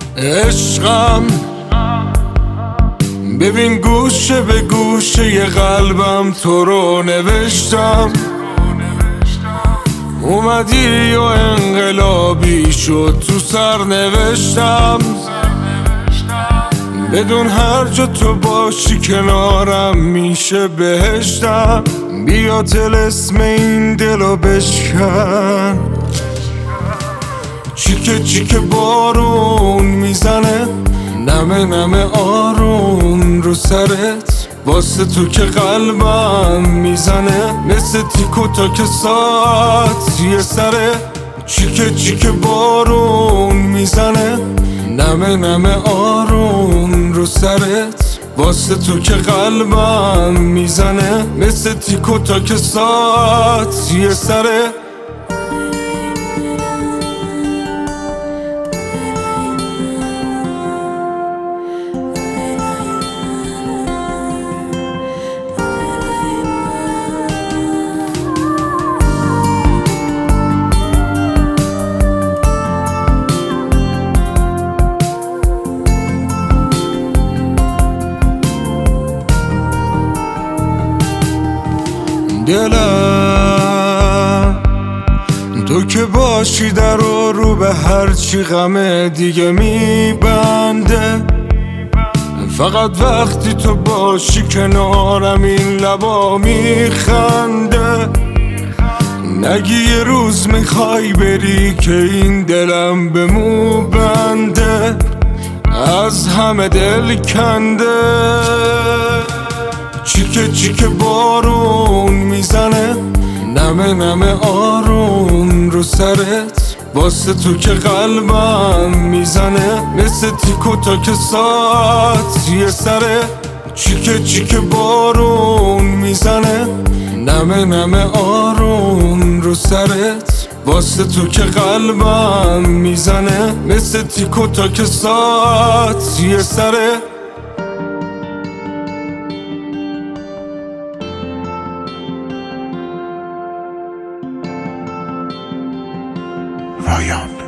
عشقم ببین گوشه به گوشه ی قلبم تو رو نوشتم. اومدی و انقلابی شد تو سر نوشتم. بدون هر جا تو باشی کنارم میشه بهشتم. بیا طلسم این دلو بشکن. چیکه چیکه بارون میزنه، نمه نمه آروم رو سرت، واسه تو که قلبم میزنه مثل تیکو تا که ساعت یه سره. چیکه چیکه بارون میزنه، نمه نمه آروم رو سرت، واسه تو که قلبم میزنه مثل تیکو تا که ساعت یه سره. دلم تو که باشی در رو به هرچی غم دیگه میبنده. فقط وقتی تو باشی کنارم این لبا میخنده. نگی یه روز میخوای بری که این دلم به مو بنده، از همه دل کنده. چیکه چیکه بارون میزنه، نمه نمه آروم رو سرت، واسه تو که قلبم میزنه مثل تیکو تا که ساعت یه سره. چیکه چیکه بارون میزنه، نمه نمه آروم رو سرت، واسه تو که قلبم میزنه مثل تیکو تا که ساعت یه سره. رایان